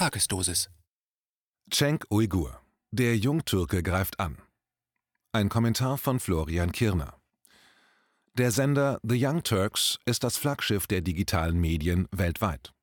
Tagesdosis. Cenk Uygur. Der Jungtürke greift an. Ein Kommentar von Florian Kirner. Der Sender The Young Turks ist das Flaggschiff der digitalen Medien weltweit.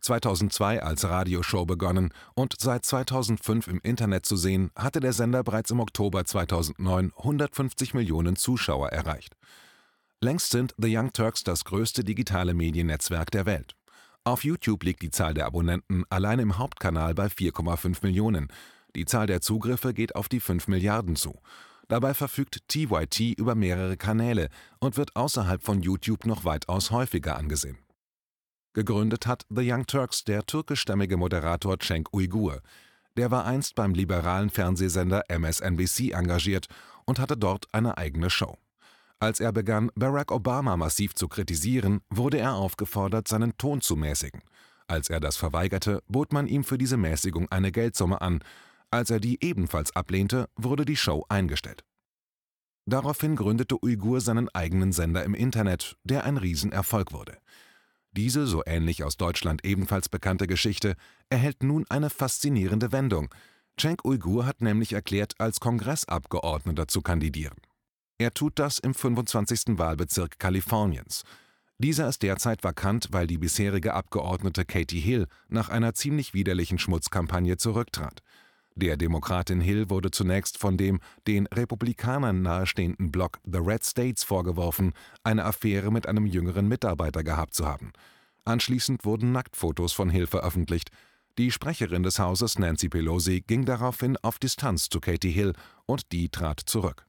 2002 als Radioshow begonnen und seit 2005 im Internet zu sehen, hatte der Sender bereits im Oktober 2009 150 Millionen Zuschauer erreicht. Längst sind The Young Turks das größte digitale Mediennetzwerk der Welt. Auf YouTube liegt die Zahl der Abonnenten allein im Hauptkanal bei 4,5 Millionen. Die Zahl der Zugriffe geht auf die 5 Milliarden zu. Dabei verfügt TYT über mehrere Kanäle und wird außerhalb von YouTube noch weitaus häufiger angesehen. Gegründet hat The Young Turks der türkischstämmige Moderator Cenk Uygur. Der war einst beim liberalen Fernsehsender MSNBC engagiert und hatte dort eine eigene Show. Als er begann, Barack Obama massiv zu kritisieren, wurde er aufgefordert, seinen Ton zu mäßigen. Als er das verweigerte, bot man ihm für diese Mäßigung eine Geldsumme an. Als er die ebenfalls ablehnte, wurde die Show eingestellt. Daraufhin gründete Uygur seinen eigenen Sender im Internet, der ein Riesenerfolg wurde. Diese, so ähnlich aus Deutschland ebenfalls bekannte Geschichte, erhält nun eine faszinierende Wendung. Cenk Uygur hat nämlich erklärt, als Kongressabgeordneter zu kandidieren. Er tut das im 25. Wahlbezirk Kaliforniens. Dieser ist derzeit vakant, weil die bisherige Abgeordnete Katie Hill nach einer ziemlich widerlichen Schmutzkampagne zurücktrat. Der Demokratin Hill wurde zunächst von dem den Republikanern nahestehenden Block The Red States vorgeworfen, eine Affäre mit einem jüngeren Mitarbeiter gehabt zu haben. Anschließend wurden Nacktfotos von Hill veröffentlicht. Die Sprecherin des Hauses, Nancy Pelosi, ging daraufhin auf Distanz zu Katie Hill und die trat zurück.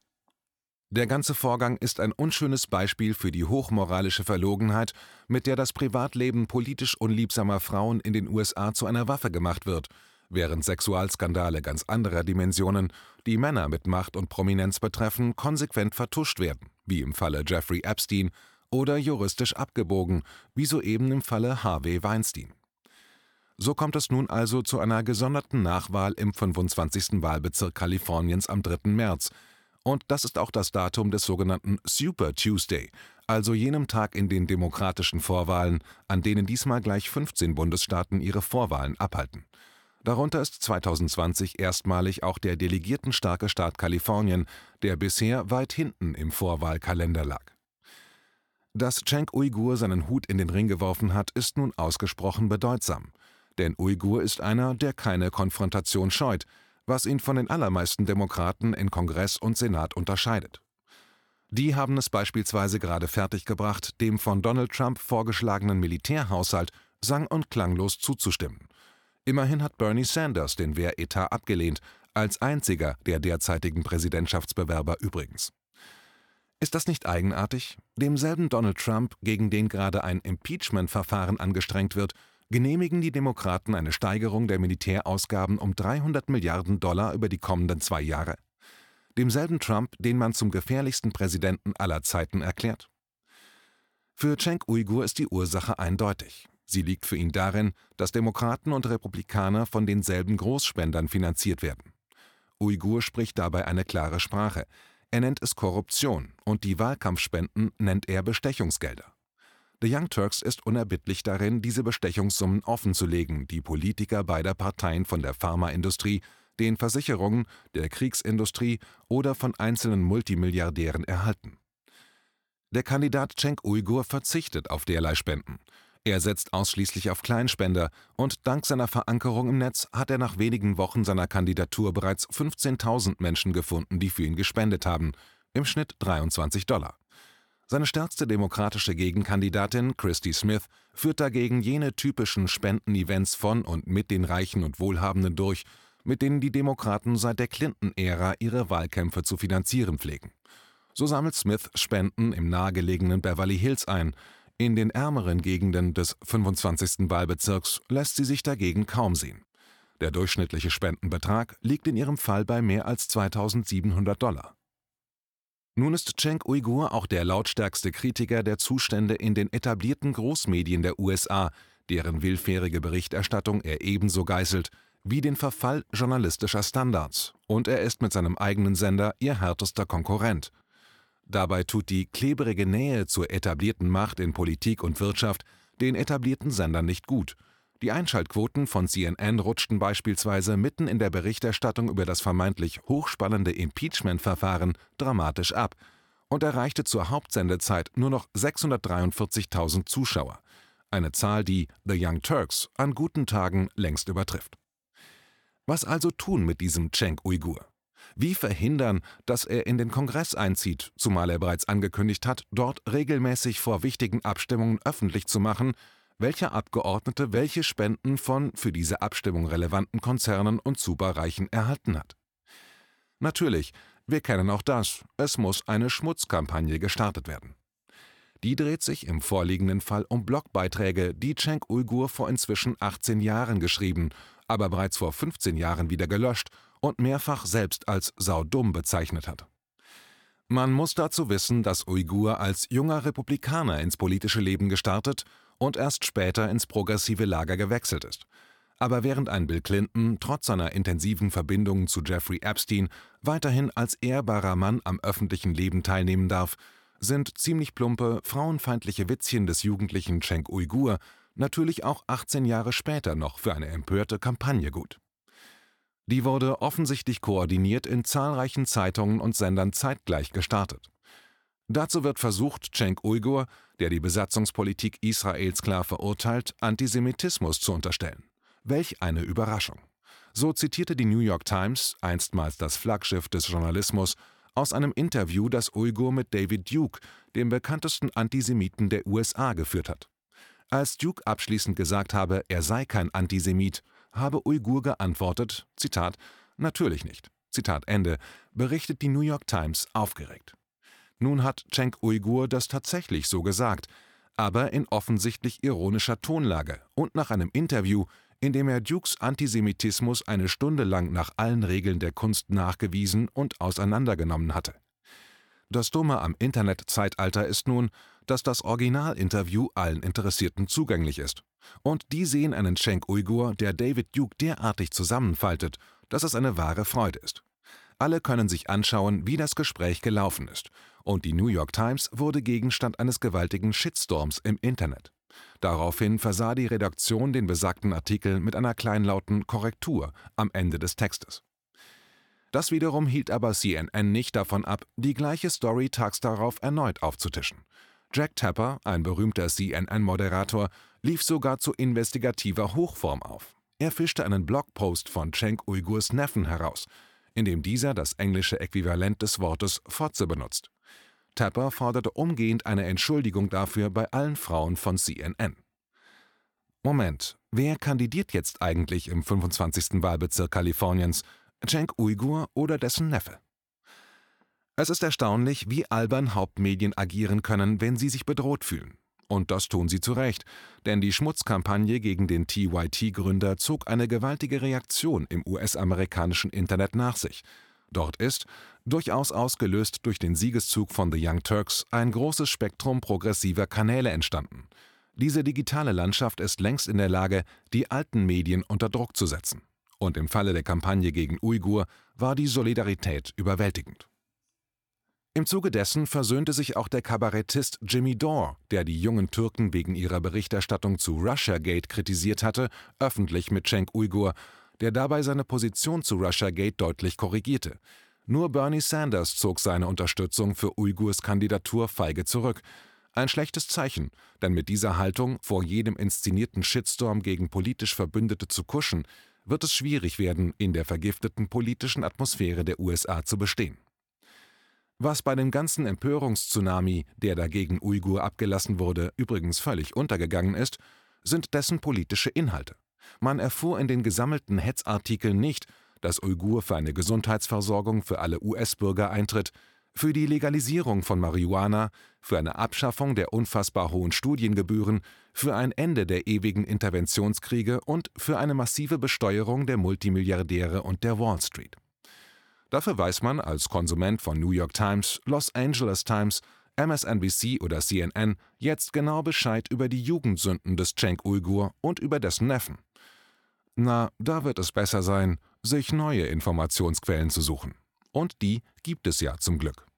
Der ganze Vorgang ist ein unschönes Beispiel für die hochmoralische Verlogenheit, mit der das Privatleben politisch unliebsamer Frauen in den USA zu einer Waffe gemacht wird, während Sexualskandale ganz anderer Dimensionen, die Männer mit Macht und Prominenz betreffen, konsequent vertuscht werden, wie im Falle Jeffrey Epstein, oder juristisch abgebogen, wie soeben im Falle Harvey Weinstein. So kommt es nun also zu einer gesonderten Nachwahl im 25. Wahlbezirk Kaliforniens am 3. März, und das ist auch das Datum des sogenannten Super Tuesday, also jenem Tag in den demokratischen Vorwahlen, an denen diesmal gleich 15 Bundesstaaten ihre Vorwahlen abhalten. Darunter ist 2020 erstmalig auch der delegiertenstarke Staat Kalifornien, der bisher weit hinten im Vorwahlkalender lag. Dass Cenk Uygur seinen Hut in den Ring geworfen hat, ist nun ausgesprochen bedeutsam. Denn Uygur ist einer, der keine Konfrontation scheut, was ihn von den allermeisten Demokraten in Kongress und Senat unterscheidet. Die haben es beispielsweise gerade fertiggebracht, dem von Donald Trump vorgeschlagenen Militärhaushalt sang- und klanglos zuzustimmen. Immerhin hat Bernie Sanders den Wehretat abgelehnt, als einziger der derzeitigen Präsidentschaftsbewerber übrigens. Ist das nicht eigenartig? Demselben Donald Trump, gegen den gerade ein Impeachment-Verfahren angestrengt wird, genehmigen die Demokraten eine Steigerung der Militärausgaben um $300 Milliarden über die kommenden 2 Jahre. Demselben Trump, den man zum gefährlichsten Präsidenten aller Zeiten erklärt. Für Cenk Uygur ist die Ursache eindeutig. Sie liegt für ihn darin, dass Demokraten und Republikaner von denselben Großspendern finanziert werden. Uygur spricht dabei eine klare Sprache. Er nennt es Korruption und die Wahlkampfspenden nennt er Bestechungsgelder. The Young Turks ist unerbittlich darin, diese Bestechungssummen offenzulegen, die Politiker beider Parteien von der Pharmaindustrie, den Versicherungen, der Kriegsindustrie oder von einzelnen Multimilliardären erhalten. Der Kandidat Cenk Uygur verzichtet auf derlei Spenden. Er setzt ausschließlich auf Kleinspender und dank seiner Verankerung im Netz hat er nach wenigen Wochen seiner Kandidatur bereits 15.000 Menschen gefunden, die für ihn gespendet haben, im Schnitt $23. Seine stärkste demokratische Gegenkandidatin, Christy Smith, führt dagegen jene typischen Spendenevents von und mit den Reichen und Wohlhabenden durch, mit denen die Demokraten seit der Clinton-Ära ihre Wahlkämpfe zu finanzieren pflegen. So sammelt Smith Spenden im nahegelegenen Beverly Hills ein. In den ärmeren Gegenden des 25. Wahlbezirks lässt sie sich dagegen kaum sehen. Der durchschnittliche Spendenbetrag liegt in ihrem Fall bei mehr als $2.700. Nun ist Cenk Uygur auch der lautstärkste Kritiker der Zustände in den etablierten Großmedien der USA, deren willfährige Berichterstattung er ebenso geißelt wie den Verfall journalistischer Standards, und er ist mit seinem eigenen Sender ihr härtester Konkurrent. Dabei tut die klebrige Nähe zur etablierten Macht in Politik und Wirtschaft den etablierten Sendern nicht gut. Die Einschaltquoten von CNN rutschten beispielsweise mitten in der Berichterstattung über das vermeintlich hochspannende Impeachment-Verfahren dramatisch ab und erreichte zur Hauptsendezeit nur noch 643.000 Zuschauer, eine Zahl, die The Young Turks an guten Tagen längst übertrifft. Was also tun mit diesem Cenk Uygur? Wie verhindern, dass er in den Kongress einzieht, zumal er bereits angekündigt hat, dort regelmäßig vor wichtigen Abstimmungen öffentlich zu machen, welcher Abgeordnete welche Spenden von für diese Abstimmung relevanten Konzernen und Superreichen erhalten hat? Natürlich, wir kennen auch das, es muss eine Schmutzkampagne gestartet werden. Die dreht sich im vorliegenden Fall um Blogbeiträge, die Cenk Uygur vor inzwischen 18 Jahren geschrieben, aber bereits vor 15 Jahren wieder gelöscht und mehrfach selbst als saudumm bezeichnet hat. Man muss dazu wissen, dass Uygur als junger Republikaner ins politische Leben gestartet und erst später ins progressive Lager gewechselt ist. Aber während ein Bill Clinton trotz seiner intensiven Verbindungen zu Jeffrey Epstein weiterhin als ehrbarer Mann am öffentlichen Leben teilnehmen darf, sind ziemlich plumpe, frauenfeindliche Witzchen des jugendlichen Cenk Uygur natürlich auch 18 Jahre später noch für eine empörte Kampagne gut. Die wurde offensichtlich koordiniert in zahlreichen Zeitungen und Sendern zeitgleich gestartet. Dazu wird versucht, Cenk Uygur, der die Besatzungspolitik Israels klar verurteilt, Antisemitismus zu unterstellen. Welch eine Überraschung! So zitierte die New York Times, einstmals das Flaggschiff des Journalismus, aus einem Interview, das Uygur mit David Duke, dem bekanntesten Antisemiten der USA, geführt hat. Als Duke abschließend gesagt habe, er sei kein Antisemit, habe Uygur geantwortet, Zitat, »Natürlich nicht«, Zitat Ende, berichtet die New York Times aufgeregt. Nun hat Cenk Uygur das tatsächlich so gesagt, aber in offensichtlich ironischer Tonlage und nach einem Interview, in dem er Dukes Antisemitismus eine Stunde lang nach allen Regeln der Kunst nachgewiesen und auseinandergenommen hatte. Das Dumme am Internetzeitalter ist nun, dass das Originalinterview allen Interessierten zugänglich ist. Und die sehen einen Cenk Uygur, der David Duke derartig zusammenfaltet, dass es eine wahre Freude ist. Alle können sich anschauen, wie das Gespräch gelaufen ist. Und die New York Times wurde Gegenstand eines gewaltigen Shitstorms im Internet. Daraufhin versah die Redaktion den besagten Artikel mit einer kleinlauten Korrektur am Ende des Textes. Das wiederum hielt aber CNN nicht davon ab, die gleiche Story tags darauf erneut aufzutischen. Jack Tapper, ein berühmter CNN-Moderator, lief sogar zu investigativer Hochform auf. Er fischte einen Blogpost von Cenk Uygurs Neffen heraus, in dem dieser das englische Äquivalent des Wortes Fotze benutzt. Tapper forderte umgehend eine Entschuldigung dafür bei allen Frauen von CNN. Moment, wer kandidiert jetzt eigentlich im 25. Wahlbezirk Kaliforniens? Cenk Uygur oder dessen Neffe? Es ist erstaunlich, wie albern Hauptmedien agieren können, wenn sie sich bedroht fühlen. Und das tun sie zu Recht, denn die Schmutzkampagne gegen den TYT-Gründer zog eine gewaltige Reaktion im US-amerikanischen Internet nach sich. Dort ist, durchaus ausgelöst durch den Siegeszug von The Young Turks, ein großes Spektrum progressiver Kanäle entstanden. Diese digitale Landschaft ist längst in der Lage, die alten Medien unter Druck zu setzen. Und im Falle der Kampagne gegen Uygur war die Solidarität überwältigend. Im Zuge dessen versöhnte sich auch der Kabarettist Jimmy Dore, der die jungen Türken wegen ihrer Berichterstattung zu Russiagate kritisiert hatte, öffentlich mit Cenk Uygur, der dabei seine Position zu Russiagate deutlich korrigierte. Nur Bernie Sanders zog seine Unterstützung für Uygurs Kandidatur feige zurück. Ein schlechtes Zeichen, denn mit dieser Haltung, vor jedem inszenierten Shitstorm gegen politisch Verbündete zu kuschen, wird es schwierig werden, in der vergifteten politischen Atmosphäre der USA zu bestehen. Was bei dem ganzen Empörungstsunami, der dagegen Uygur abgelassen wurde, übrigens völlig untergegangen ist, sind dessen politische Inhalte. Man erfuhr in den gesammelten Hetzartikeln nicht, dass Uygur für eine Gesundheitsversorgung für alle US-Bürger eintritt, für die Legalisierung von Marihuana, für eine Abschaffung der unfassbar hohen Studiengebühren, für ein Ende der ewigen Interventionskriege und für eine massive Besteuerung der Multimilliardäre und der Wall Street. Dafür weiß man als Konsument von New York Times, Los Angeles Times, MSNBC oder CNN jetzt genau Bescheid über die Jugendsünden des Cenk Uygur und über dessen Neffen. Na, da wird es besser sein, sich neue Informationsquellen zu suchen. Und die gibt es ja zum Glück.